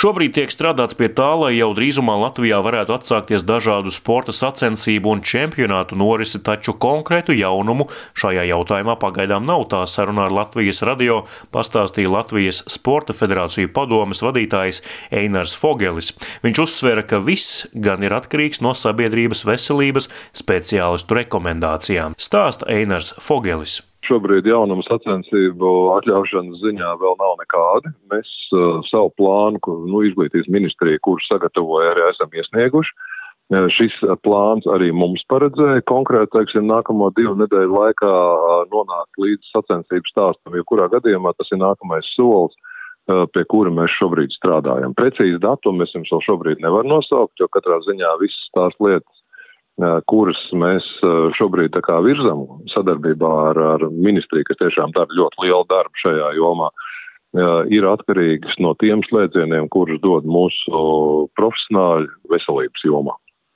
Šobrīd tiek strādāts pie tā, lai jau drīzumā Latvijā varētu atsākties dažādu sporta sacensību un čempionātu norisi, taču konkrētu jaunumu šajā jautājumā pagaidām nav. Tā sarunā ar Latvijas radio pastāstīja Latvijas Sporta federāciju padomes vadītājs Einars Fogelis. Viņš uzsvera, ka viss gan ir atkarīgs no sabiedrības veselības speciālistu rekomendācijām. Stāsta Einars Fogelis. Šobrīd jaunumu sacensību atļaušanas ziņā vēl nav nekādi. Mēs savu plānu, izglītības ministrija, kurš sagatavoja, arī esam iesnieguši. Šis plāns arī mums paredzēja konkrēti, nākamo 2 nedēļu laikā nonākt līdz sacensību stāstam, jo kurā gadījumā tas ir nākamais solis, pie kura mēs šobrīd strādājam. Precīzi datumu mēs jums vēl šobrīd nevar nosaukt, jo katrā ziņā visas tās lietas, kuras mēs šobrīd virzam sadarbībā ar ministriju, kas tiešām dara ļoti lielu darbu šajā jomā, ir atkarīgas no tiem slēdzieniem, kurus dod mūsu profesionāļi veselības jomā.